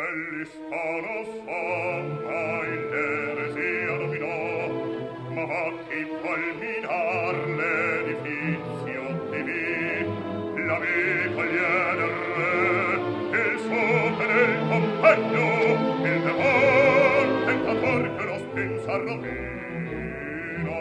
L'Ispano somma in l'eresia dominò, ma chi vuol minar l'edifizio divì, l'amico gliene il re, il suo fedel compagno, il demon tentator che lo spinsa rovina.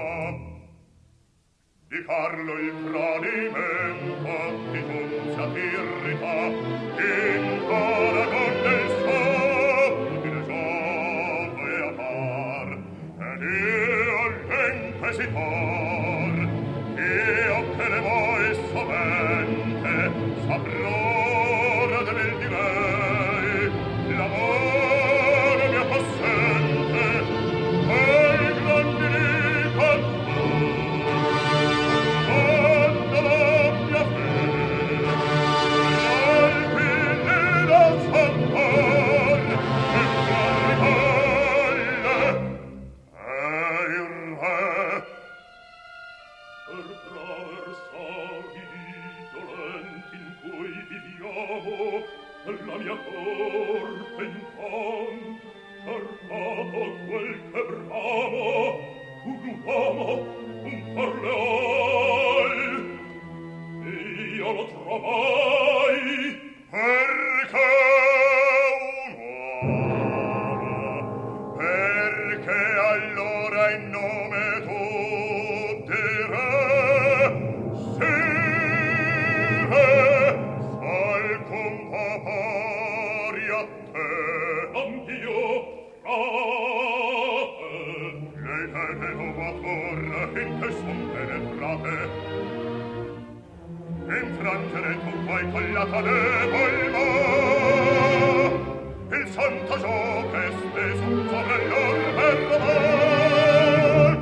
Di Carlo il tradimento di giunse a irrita, in paragon del suo il gioco e amar, ed io l'inquisitor, io che le voi sovente saprò de vel di lei, l'amore mia possente, e il grandi la mia corte infam, armato quel che bramo, un uomo, un Corleone, io lo trovai perché un uomo, perché allora in nome tu direi sì. Infrangere tu vuoi con la tabevol ma il santo gioco è steso sopra l'orbe romano.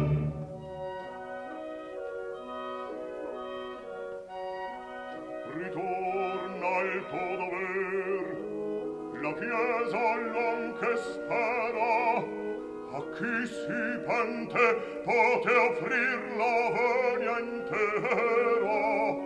Ritorna al tuo dover, la chiesa l'uom che spera, a chi si pente pote offrir la venia intera.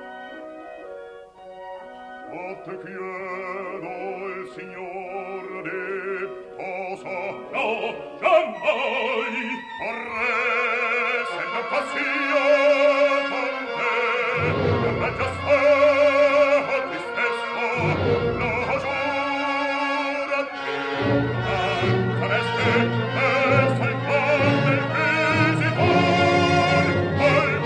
Te chiedo il signor di posa, no, giammai, vorrei se non passio con te, la giusta tristesso, lo giuro a te, sareste messo il cuore del visitor, al